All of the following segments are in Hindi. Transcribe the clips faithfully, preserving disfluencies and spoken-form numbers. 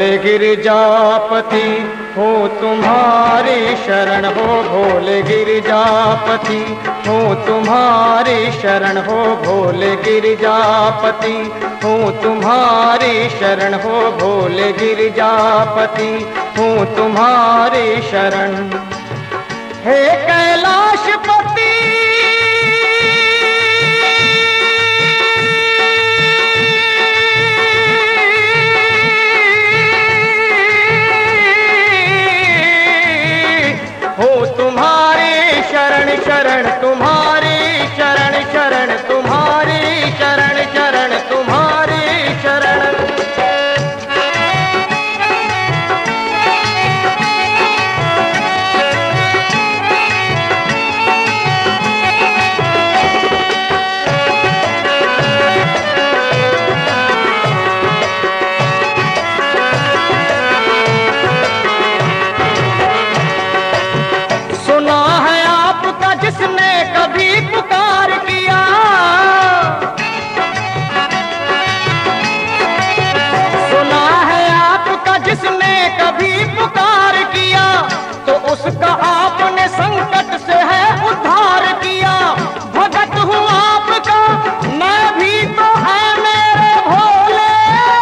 गिरजापति हो तुम्हारी शरण हो, भोले गिरजापति हो तुम्हारी शरण हो, भोले गिरजापति हो तुम्हारी शरण हो, भोले गिरजापति हो तुम्हारी शरण। हे कैलाशपति शरण तुम्हारी शरण शरण तुम्हारी शरण शरण तुम्हारी शरण। सुना है आपका जिसने कभी पुकार किया, सुना है आपका जिसने कभी पुकार किया, तो उसका आपने संकट से है उद्धार किया। भगत हूँ आपका मैं भी तो है मेरे भोले,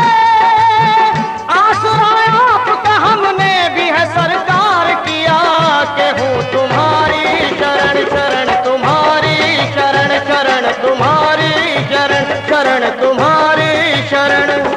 आसरा आपका हमने भी है सरकार किया। के हूँ तुम्हारी शरण शरण तुम्हारी शरण शरण तुम्हारी शरण शरण तुम्हारी शरण।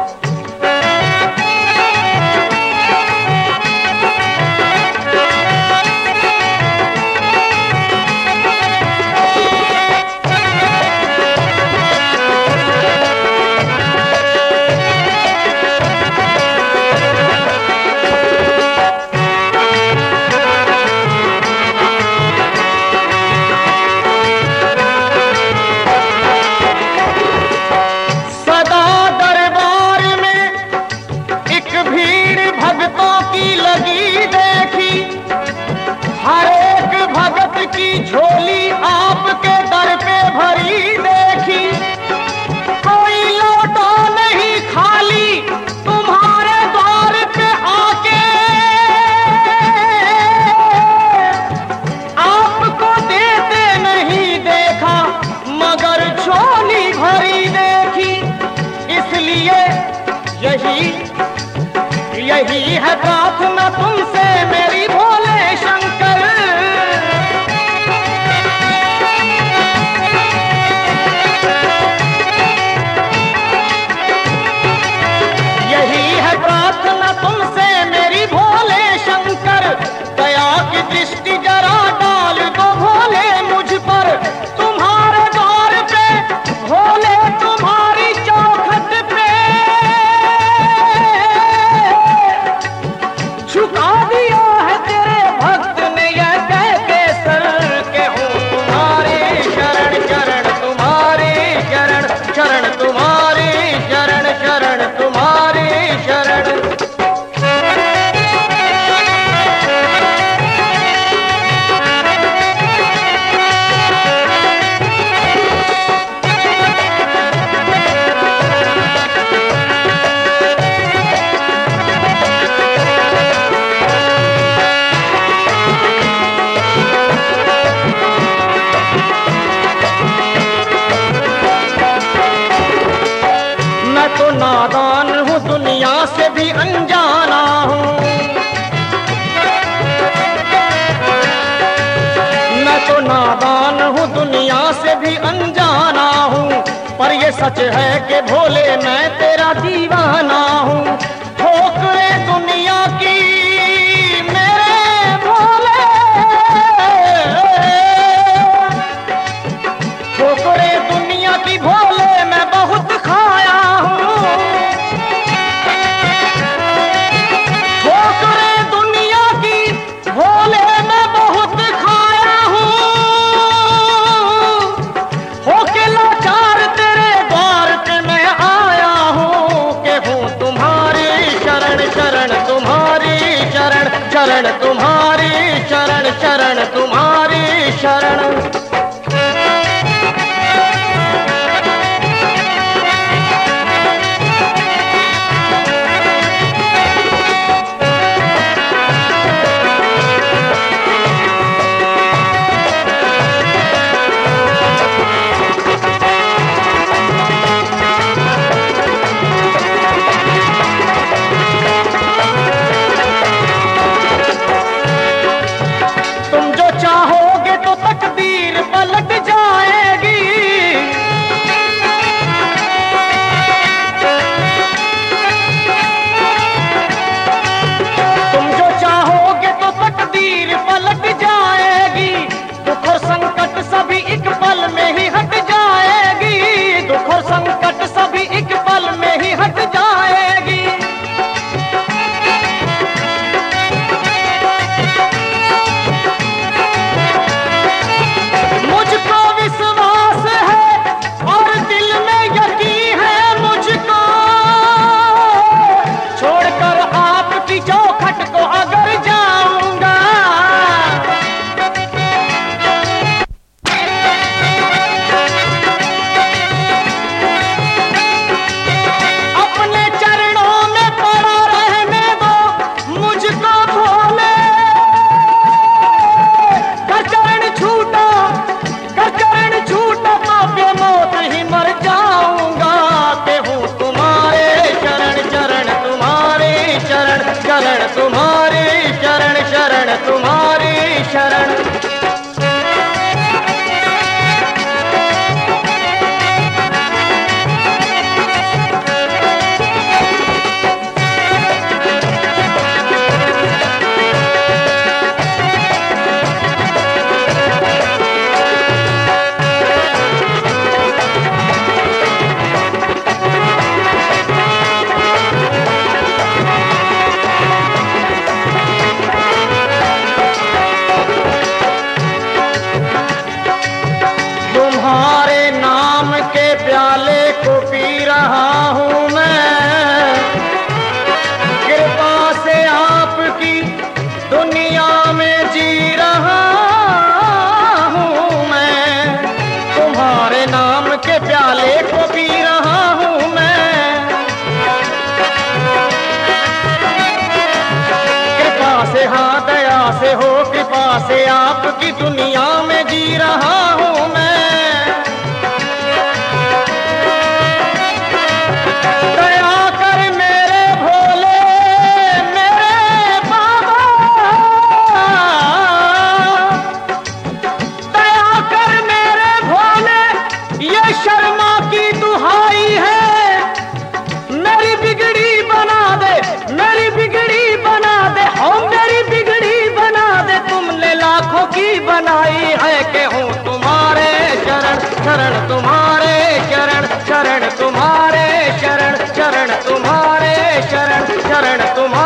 की झोली आपके दर पे भरी देखी, कोई लौटा नहीं खाली तुम्हारे द्वार पे आके। आपको देते नहीं देखा मगर झोली भरी देखी, इसलिए यही यही है प्रार्थना तुमसे मेरी भोले शंकर। प्रार्थना तुमसे मेरी भोले शंकर, दया की दृष्टि जरा डाल दो भोले मुझ पर। तुम्हारे द्वार पे भोले तुम्हारी चौखट पे झुका दिया है तेरे भक्त ने यह कह के सर के हूँ तुम्हारी शरण शरण तुम्हारी शरण शरण तुम्हारी शरण शरण तुम्हारी शरण। मैं तो नादान हूँ दुनिया से भी अनजाना हूँ, मैं तो नादान हूँ दुनिया से भी अनजाना हूँ, पर ये सच है कि भोले मैं तेरा दीवाना हूँ। ठोकरे दुनिया की मेरे भोले, ठोकरे दुनिया की भोले मैं बहुत खाया हूँ। ठोकरे दुनिया की भोले मैं बहुत खाया हूँ, होके लाचार तेरे द्वार पे मैं आया हूँ। के हूँ तुम्हारी शरण शरण तुम्हारी शरण शरण तुम्हारी शरण शरण तुम्हारी शरण। हो कृपा से आपकी दुनिया में जी रहा हूँ मैं। दया कर मेरे भोले मेरे बाबा, दया कर मेरे भोले, ये शर्मा की दुहाई है, मेरी बिगड़ी बना दे, मेरी बिगड़ी बना दे, हो मेरी बिगड़ी बना दे, तुमने लाखों की बनाई है कि हूँ तुम्हारे चरण, चरण तुम्हारे चरण, चरण तुम्हारे चरण, चरण तुम्हारे चरण, चरण तुम्हारे